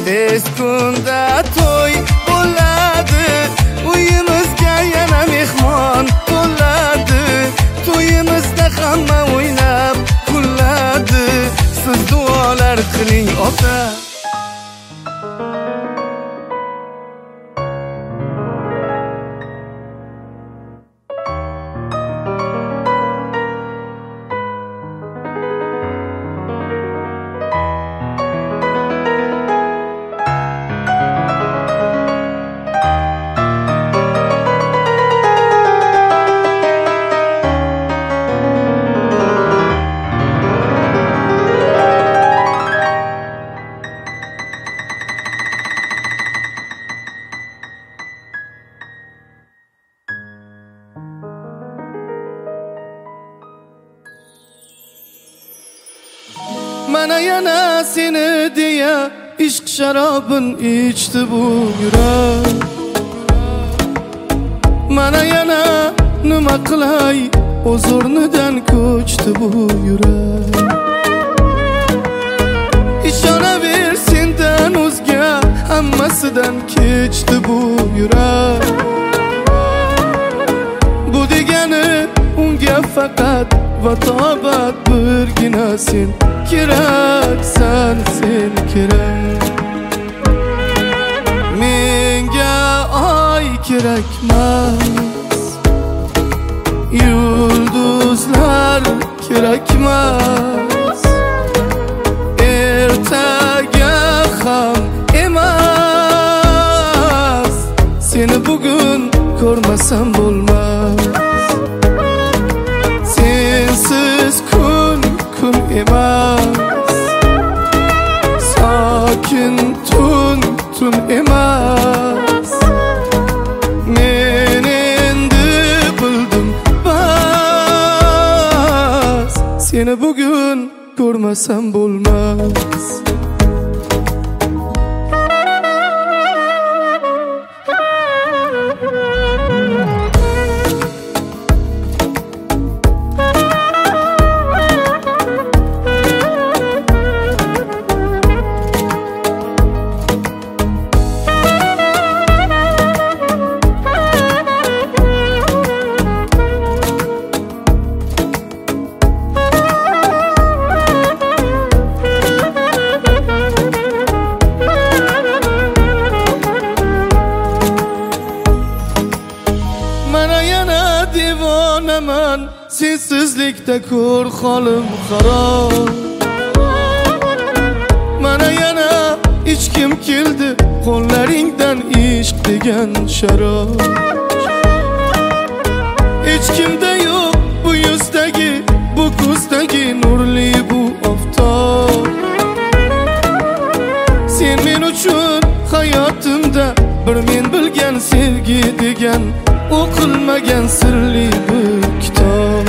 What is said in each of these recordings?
tez kunda to'y bo'ladi, uyimizga yana mehmon bo'ladi. To'yimizda hamma o'ynab kuladi, siz duolar qiling ota. Mana yana seni deya ishq sharobin ichdi bu yurak. Mana yana nima qilay, o'z o'rnidan ko'chdi bu yurak. Ishonaver sendan o'zga hammasidan kechdi bu yurak. Bu degani unga faqat vatobat birgina sen keraksan, sen kerak. Menga oy kerakmas, yulduzlar kerakmas, ertaga ham emas. Seni bugun ko'rmasam bo'lmas, sensiz kun emas, sokin tun emas. Men endi bildim bas, seni bugun ko'rmasam bo'lmas. Devonaman sensizlikda ko'r holim xarob. Mana yana ichkim keldi qo'llaringdan ishq degan sharob. Hech kimda yo'q bu yuzdagi, bu ko'zdagi nurli bu oftob. Sen men uchun hayotimda bir men bilgan sevgi degan o'qilmagan sirli bir kitob.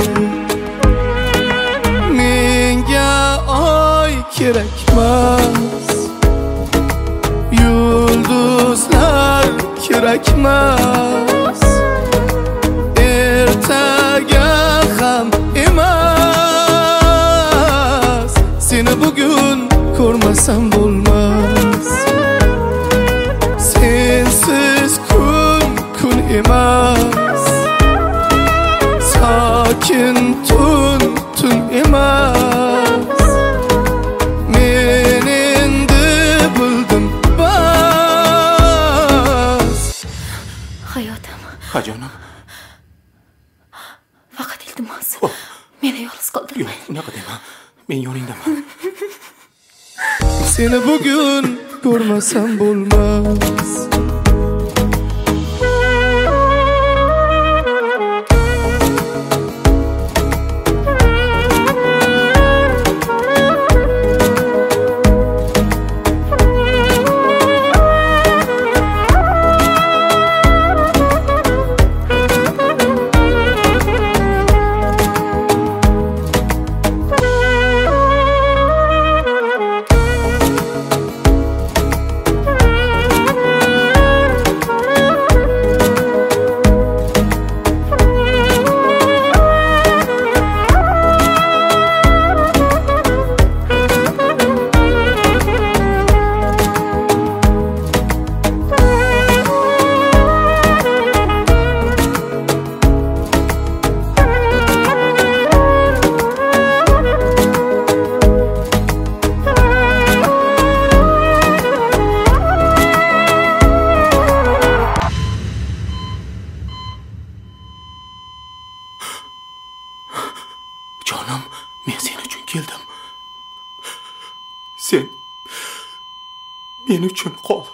Menga oy kerakmas, yulduzlar kerakmas, ertaga ham emas. Seni bugun ko'rmasam bo'lmas, sensiz kun emas, sokin tun emas. Men endi bildim bas. Hayotim. Ha jonim. Faqat iltimos, meni yolg'iz qoldirma. Yo'q, unaqa dema. Men yoningdaman. Seni bugun ko'rmasam bo'lmas. Jonim, men sen uchun keldim. Sen men uchun qol.